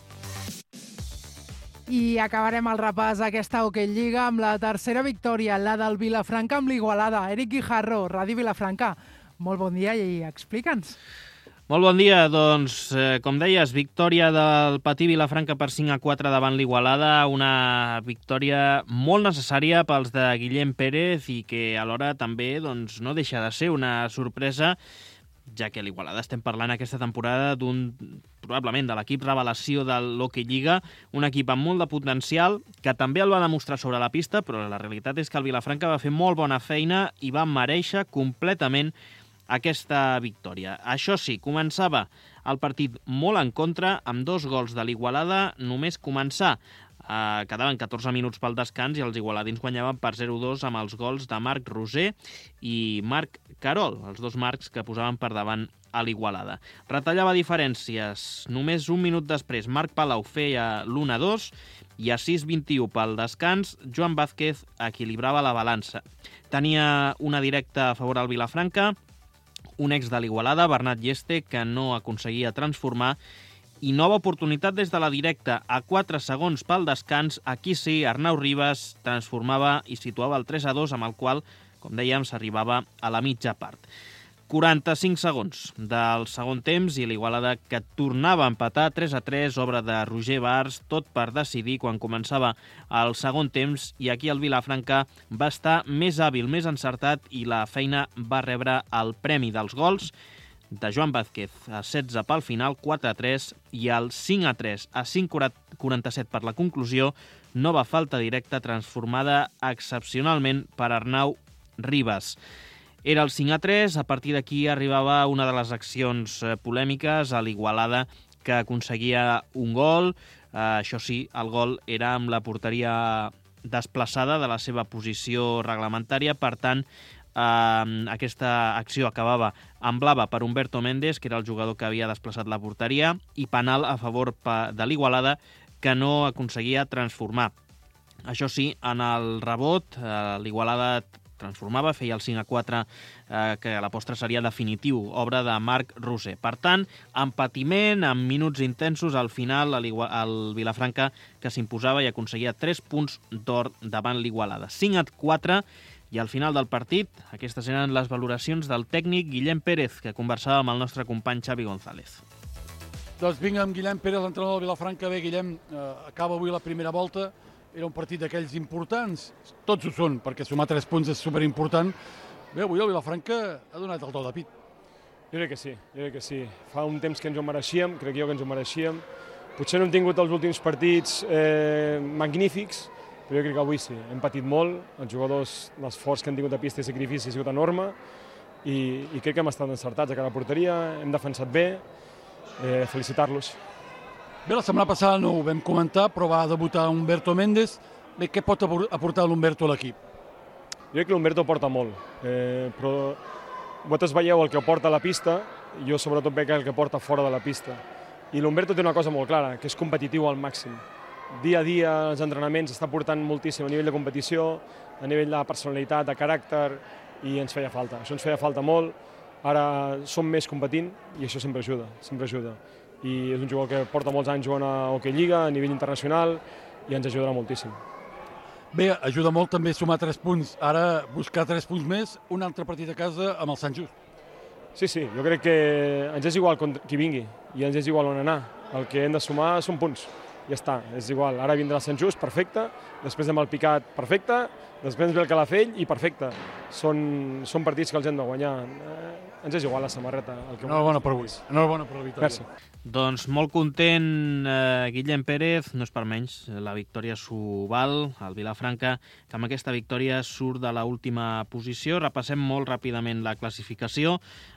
I acabarem el repàs d'aquesta Hockey Lliga amb la tercera victòria, la del Vilafranca amb l'Igualada. Eric Guijarro, Ràdio Vilafranca. Molt bon dia i explica'ns. Molt bon dia. Doncs, eh, com deies, victòria del Patí Vilafranca per cinc a quatre davant l'Igualada, una victòria molt necessària pels de Guillem Pérez i que alhora també doncs, no deixa de ser una sorpresa, ja que l'Igualada estem parlant aquesta temporada d'un, probablement, de l'equip revelació de l'Hockey Lliga, un equip amb molt de potencial, que també el va demostrar sobre la pista, però la realitat és que el Vilafranca va fer molt bona feina i va mereixer completament aquesta victòria. Això sí, començava el partit molt en contra, amb dos gols de l'Igualada, només començar. Uh, quedaven catorze minuts pel descans i els igualadins guanyaven per zero a dos amb els gols de Marc Roser i Marc Carol, els dos marcs que posaven per davant a l'Igualada. Retallava diferències. Només un minut després, Marc Palau feia l'u a dos i a sis vint-i-u pel descans, Joan Vázquez equilibrava la balança. Tenia una directa a favor al Vilafranca, un ex de l'Igualada, Bernat Lleste, que no aconseguia transformar, i nova oportunitat des de la directa. A quatre segons pel descans, aquí sí, Arnau Ribas transformava i situava el tres a dos, amb el qual, com dèiem, s'arribava a la mitja part. quaranta-cinc segons del segon temps i l'Igualada, que tornava a empatar tres a tres, obra de Roger Bars, tot per decidir quan començava el segon temps, i aquí el Vilafranca va estar més hàbil, més encertat, i la feina va rebre el premi dels gols de Joan Vázquez, a setze pel final, quatre a tres, i el cinc a tres a cinc quaranta-set per la conclusió, nova falta directa transformada excepcionalment per Arnau Ribas. Era el cinc a tres, a partir d'aquí arribava una de les accions polèmiques a l'Igualada, que aconseguia un gol. Uh, això sí, el gol era amb la porteria desplaçada de la seva posició reglamentària, per tant, uh, aquesta acció acabava amb blava per Humberto Méndez, que era el jugador que havia desplaçat la porteria, i penal a favor de l'Igualada, que no aconseguia transformar. Això sí, en el rebot, uh, l'Igualada transformava, feia el cinc a quatre, eh, que a la postre seria definitiu, obra de Marc Roser. Per tant, amb patiment, amb minuts intensos, al final el, el Vilafranca, que s'imposava i aconseguia tres punts d'or davant l'Igualada. cinc a quatre, i al final del partit, aquestes eren les valoracions del tècnic Guillem Pérez, que conversava amb el nostre company Xavi González. Doncs vinga amb Guillem Pérez, l'entrenador del Vilafranca. Bé, Guillem, eh, acaba avui la primera volta. Era un partit d'aquells importants, tots ho són, perquè sumar tres punts és superimportant. Bé, avui el Vilafranca ha donat el do de pit. Jo crec que sí, jo crec que sí. Fa un temps que ens ho mereixíem, crec jo que ens ho mereixíem. Potser no hem tingut els últims partits eh, magnífics, però jo crec que avui sí. Hem patit molt, els jugadors, l'esforç que han tingut a pista i sacrifici ha sigut enorme, i, i crec que hem estat encertats a cada porteria, hem defensat bé, eh, felicitar-los. Bé, la setmana passada no ho vam comentar, però va debutar Humberto Méndez. Bé, què pot aportar l'Humberto a l'equip? Jo crec que l'Humberto porta molt, eh, però vosaltres veieu el que porta a la pista, i jo sobretot veig el que porta fora de la pista. I l'Humberto té una cosa molt clara, que és competitiu al màxim. Dia a dia, els entrenaments, està portant moltíssim a nivell de competició, a nivell de personalitat, de caràcter, i ens feia falta. Això ens feia falta molt. Ara som més competint i això sempre ajuda, sempre ajuda. I és un jugador que porta molts anys jugant a Hockey Lliga, a nivell internacional, i ens ajudarà moltíssim. Bé, ajuda molt també sumar tres punts. Ara buscar tres punts més, un altre partit a casa amb el Sant Just. Sí, sí, jo crec que ens és igual qui vingui i ens és igual on anar. El que hem de sumar són punts. Ja està, és igual. Ara vindrà el Sant Just, perfecte. Després hem el Picat, perfecte. Després ve el Calafell i perfecte. Són, són partits que els hem de guanyar. Eh, ens és igual la samarreta. Enhorabona per avui. Enhorabona per la victòria. Merci. Doncs molt content eh, Guillem Pérez, no és per menys, la victòria s'ho val, el Vilafranca, que amb aquesta victòria surt de l'última posició. Repassem molt ràpidament la classificació.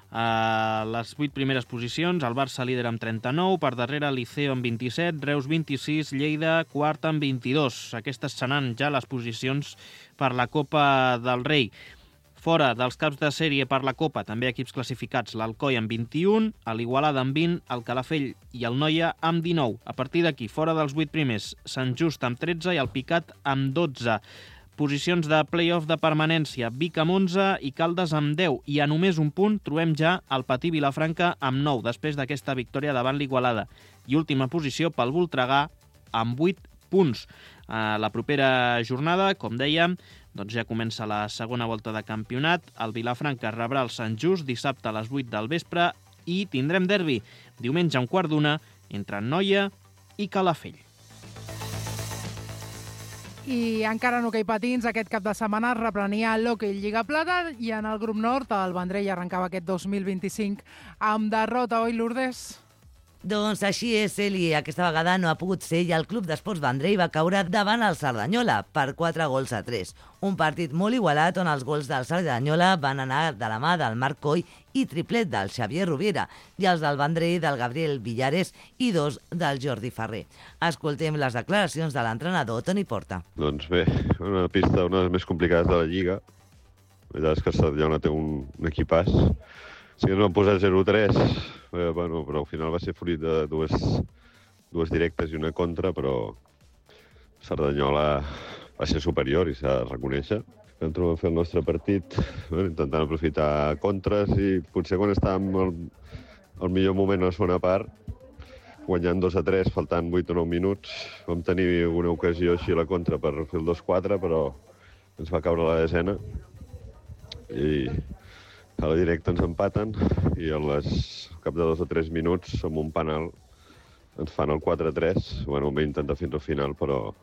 A les vuit primeres posicions, el Barça líder amb trenta-nou, per darrere Liceo amb vint-i-set, Reus vint-i-sis, Lleida quart amb vint-i-dos. Aquestes seran ja les posicions per la Copa del Rei. Fora dels caps de sèrie per la Copa, també equips classificats, l'Alcoi amb vint-i-un, l'Igualada amb vint, el Calafell i el Noia amb dinou. A partir d'aquí, fora dels vuit primers, Sant Just amb tretze i el Picat amb dotze. Posicions de play-off de permanència, Vic amb onze i Caldes amb deu. I a només un punt trobem ja el Patí Vilafranca amb nou, després d'aquesta victòria davant l'Igualada. I última posició pel Voltregà amb vuit punts. A la propera jornada, com dèiem, doncs ja comença la segona volta de campionat. El Vilafranca rebrà el Sant Just dissabte a les vuit del vespre i tindrem derbi diumenge a un quart d'una entre Noia i Calafell. I encara en hoquei patins, aquest cap de setmana es reprenia l'Hockey Lliga Plata i en el grup nord el Vendrell arrencava aquest dos mil vint-i-cinc amb derrota, oi, Lourdes? Doncs així és, Eli. Aquesta vegada no ha pogut ser i el Club d'Esports Vendrell va caure davant el Cerdanyola per quatre gols a tres. Un partit molt igualat on els gols del Cerdanyola van anar de la mà del Marc Coll i triplet del Xavier Rovira i els del Vendrell del Gabriel Villares i dos del Jordi Ferrer. Escoltem les declaracions de l'entrenador Toni Porta. Doncs bé, una pista una de les més complicades de la Lliga. La veritat és que el Cerdanyola té un, un equipàs. Si ens vam posar zero a tres, eh, bueno, però al final va ser fruit de dues, dues directes i una contra, però Cerdanyola va ser superior i s'ha de reconèixer. Vam trobar a fer el nostre partit, bueno, intentant aprofitar contres i potser quan estàvem al, al millor moment a la segona part guanyant dos a tres, faltant vuit o nou minuts. Vam tenir una ocasió així a la contra per fer el dos quatre, però ens va caure la desena. I a la directa ens empaten i a les cap de dos o tres minuts, amb un penal, ens fan el quatre a tres. Bueno, vam intentar fins al final, però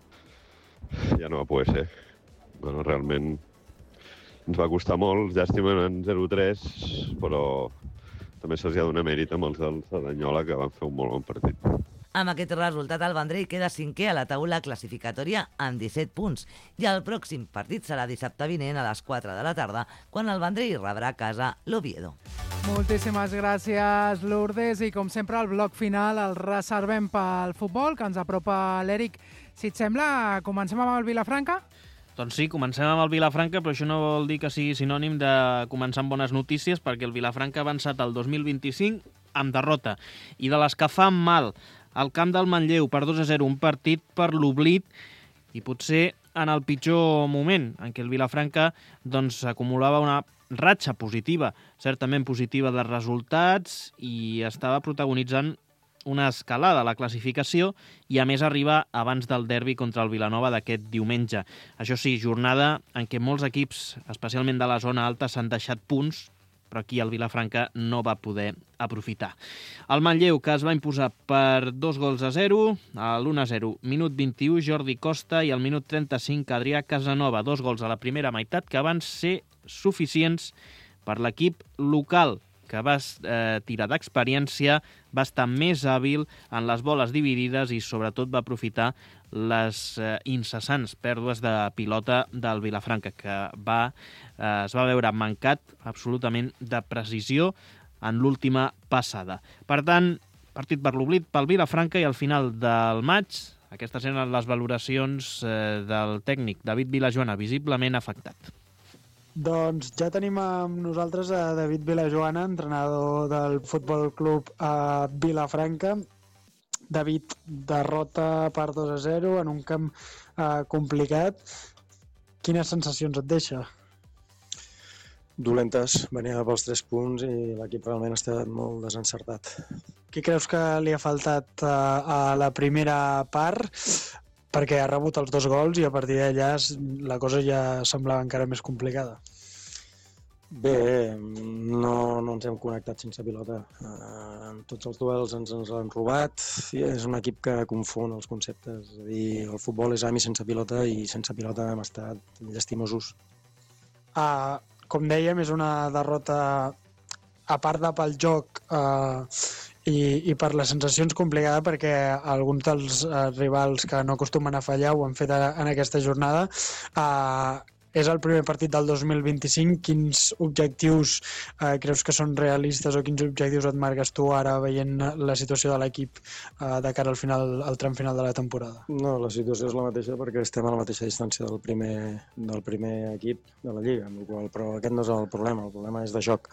ja no va poder ser. Bueno, realment ens va costar molt, llàstima en zero a tres, però també se'ls ha donat mèrit amb els del Cerdanyola, que van fer un molt bon partit. Amb aquest resultat, el Vendrell queda cinquè a la taula classificatòria amb disset punts. I el pròxim partit serà dissabte vinent a les quatre de la tarda, quan el Vendrell rebrà a casa l'Oviedo. Moltíssimes gràcies, Lourdes. I com sempre, el bloc final el reservem pel futbol, que ens apropa l'Eric. Si et sembla, comencem amb el Vilafranca? Doncs sí, comencem amb el Vilafranca, però això no vol dir que sigui sinònim de començar amb bones notícies, perquè el Vilafranca ha avançat el dos mil vint-i-cinc amb derrota. I de les que fan mal, al camp del Manlleu per dos a zero, un partit per l'oblit, i potser en el pitjor moment, en què el Vilafranca doncs, acumulava una ratxa positiva, certament positiva de resultats, i estava protagonitzant una escalada a la classificació i, a més, arriba abans del derbi contra el Vilanova d'aquest diumenge. Això sí, jornada en què molts equips, especialment de la zona alta, s'han deixat punts, però aquí el Vilafranca no va poder aprofitar. El Manlleu, que es va imposar per dos gols a zero, a l'u a zero, minut vint-i-u, Jordi Costa, i al minut trenta-cinc, Adrià Casanova, dos gols a la primera meitat que van ser suficients per l'equip local, que va eh, tirar d'experiència, va estar més hàbil en les boles dividides i sobretot va aprofitar les eh, incessants pèrdues de pilota del Vilafranca, que va, eh, es va veure mancat absolutament de precisió en l'última passada. Per tant, partit per l'oblit pel Vilafranca, i al final del maig, aquestes eren les valoracions eh, del tècnic David Vilajoana, visiblement afectat. Doncs ja tenim amb nosaltres a David Vilajoana, entrenador del Futbol Club a Vilafranca. David, derrota per dos a zero en un camp eh, complicat. Quines sensacions et deixa? Dolentes, venia pels tres punts i l'equip realment ha estat molt desencertat. Què creus que li ha faltat eh, a la primera part? Perquè ha rebut els dos gols i a partir d'allà la cosa ja semblava encara més complicada. Bé, no, no ens hem connectat sense pilota. Uh, en tots els duels ens, ens han robat i és un equip que confon els conceptes. És a dir, el futbol és ami sense pilota i sense pilota hem estat llastimosos. Uh, com dèiem, és una derrota a part de pel joc uh, i, i per les sensacions complicada, perquè alguns dels uh, rivals que no acostumen a fallar ho han fet a, en aquesta jornada. Uh, és el primer partit del dos mil vint-i-cinc. Quins objectius uh, creus que són realistes o quins objectius et marques tu ara veient la situació de l'equip uh, de cara al, final, al tram final de la temporada? No, la situació és la mateixa perquè estem a la mateixa distància del primer, del primer equip de la Lliga, amb el qual, però aquest no és el problema, el problema és de joc.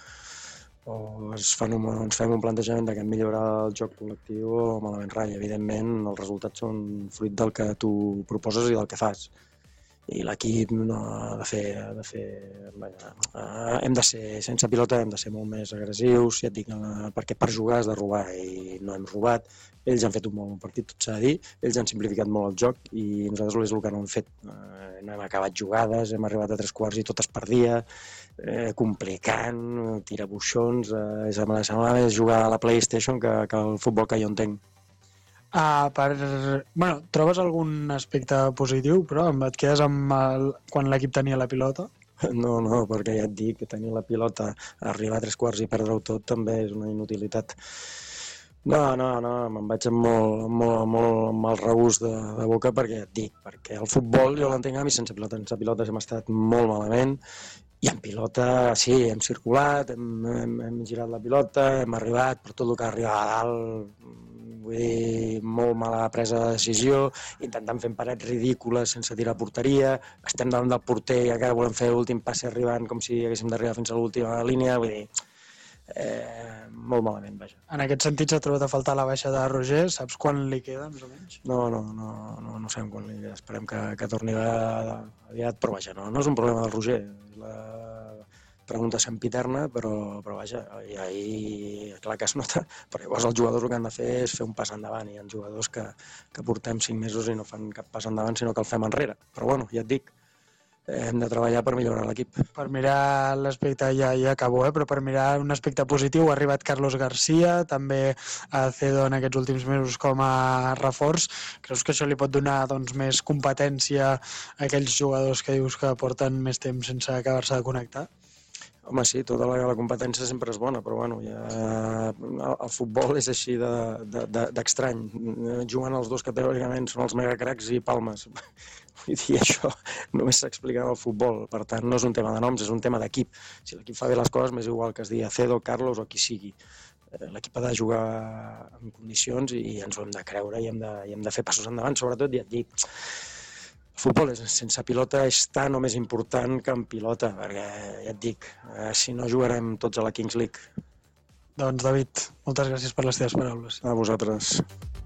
O es fan un, ens fem un plantejament de que hem millorat el joc col·lectiu o malament rai. Evidentment, els resultats són fruit del que tu proposes i del que fas. I l'equip no ha de fer... Ha de fer vaja, eh, hem de ser, sense pilota hem de ser molt més agressius, ja et dic, eh, perquè per jugar has de robar i no hem robat. Ells han fet un molt bon partit, tot s'ha de dir. Ells han simplificat molt el joc i nosaltres és el que no hem fet. Eh, no hem acabat jugades, hem arribat a tres quarts i tot es perdia. Eh, complicant, tirabuixons, eh, semblava més jugar a la PlayStation que, que el futbol que jo entenc. Ah, per... bueno, trobes algun aspecte positiu, però et quedes amb el... quan l'equip tenia la pilota? No, no, perquè ja et dic que tenir la pilota, arribar a tres quarts i perdre-ho tot també és una inutilitat. No, no, no, me'n vaig amb molt, molt, molt mal regust de, de boca perquè et dic, perquè el futbol jo l'entenc amb i sense pilota. Sense pilota hem estat molt malament i en pilota sí, hem circulat, hem, hem, hem girat la pilota, hem arribat per tot el que arriba a dalt, vull dir, molt mala presa de decisió, intentant fer parets ridícules sense tirar a porteria, estem davant del porter i encara volem fer l'últim passe arribant com si haguéssim d'arribar fins a l'última línia, vull dir, eh, molt malament, vaja. En aquest sentit s'ha trobat a faltar la baixa de Roger, saps quan li queda, més o menys? No, no, no, no, no sabem quan li queda, esperem que, que torni aviat, però vaja, no, no és un problema del Roger, la... pregunta sempiterna, però, però vaja, i ahir clar que es nota, però llavors els jugadors el que han de fer és fer un pas endavant, i hi ha jugadors que, que portem cinc mesos i no fan cap pas endavant, sinó que el fem enrere. Però bueno, ja et dic, hem de treballar per millorar l'equip. Per mirar l'aspecte, ja, ja acabo, eh? però per mirar un aspecte positiu, ha arribat Carlos García, també a Cedo en aquests últims mesos com a reforç. Creus que això li pot donar doncs, més competència a aquells jugadors que dius que porten més temps sense acabar-se de connectar? Home, sí, tota la, la competència sempre és bona, però bueno, ja, el, el futbol és així d'estrany. De, de, Juguen els dos que teòricament són els megacracs i palmes. Vull dir, això només s'explica en el futbol. Per tant, no és un tema de noms, és un tema d'equip. Si l'equip fa bé les coses, m'és igual que es digui Acedo, Carlos o qui sigui. L'equip ha de jugar en condicions i ens ho hem de creure i hem de, i hem de fer passos endavant. Sobretot, ja et dic, el futbol és, sense pilota és tan o més important que amb pilota, perquè ja et dic, eh, si no jugarem tots a la Kings League. Doncs David, moltes gràcies per les teves paraules. A vosaltres.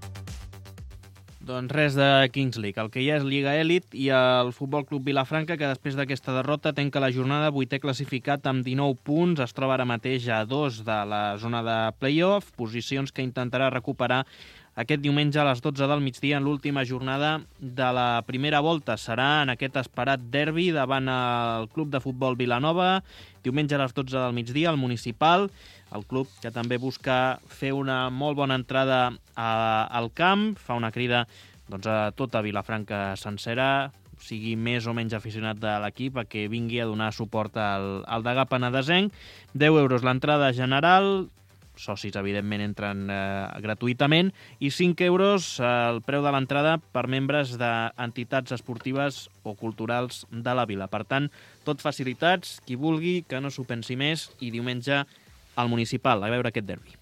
Doncs res de Kings League. El que hi ha és Lliga Elit i el Futbol Club Vilafranca, que després d'aquesta derrota tanca la jornada vuitè classificat amb dinou punts. Es troba ara mateix a dos de la zona de play-off, posicions que intentarà recuperar aquest diumenge a les dotze del migdia en l'última jornada de la primera volta. Serà en aquest esperat derbi davant el Club de Futbol Vilanova, diumenge a les dotze del migdia, al Municipal, el club que també busca fer una molt bona entrada a, al camp, fa una crida doncs, a tota Vilafranca sencera, sigui més o menys aficionat de l'equip, a que vingui a donar suport al, al Degà penedesenc. deu euros l'entrada general, socis, evidentment, entren eh, gratuïtament, i cinc euros eh, el preu de l'entrada per membres d'entitats esportives o culturals de la vila. Per tant, tot facilitats, qui vulgui, que no s'ho pensi més, i diumenge al Municipal, a veure aquest derbi.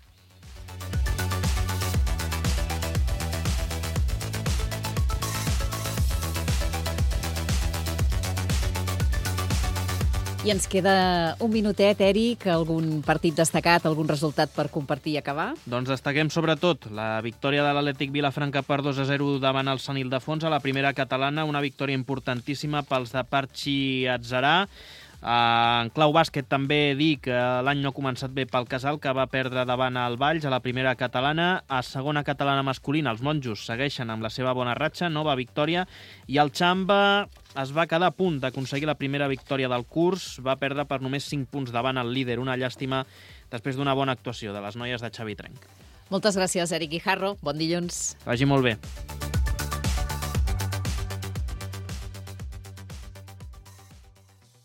I ens queda un minutet, Eric, algun partit destacat, algun resultat per compartir i acabar? Doncs destaquem sobretot la victòria de l'Atlètic Vilafranca per dos a zero davant el Sant Ildefons a la primera catalana, una victòria importantíssima pels de Parchi Atzarà. En clau bàsquet també dir que l'any no ha començat bé pel Casal, que va perdre davant el Valls a la primera catalana. A segona catalana masculina, els monjos segueixen amb la seva bona ratxa, nova victòria, i el Xamba es va quedar a punt d'aconseguir la primera victòria del curs, va perdre per només cinc punts davant el líder, una llàstima després d'una bona actuació de les noies de Xavi Trenc. Moltes gràcies, Eric Guijarro. Bon dilluns. Vagi molt bé.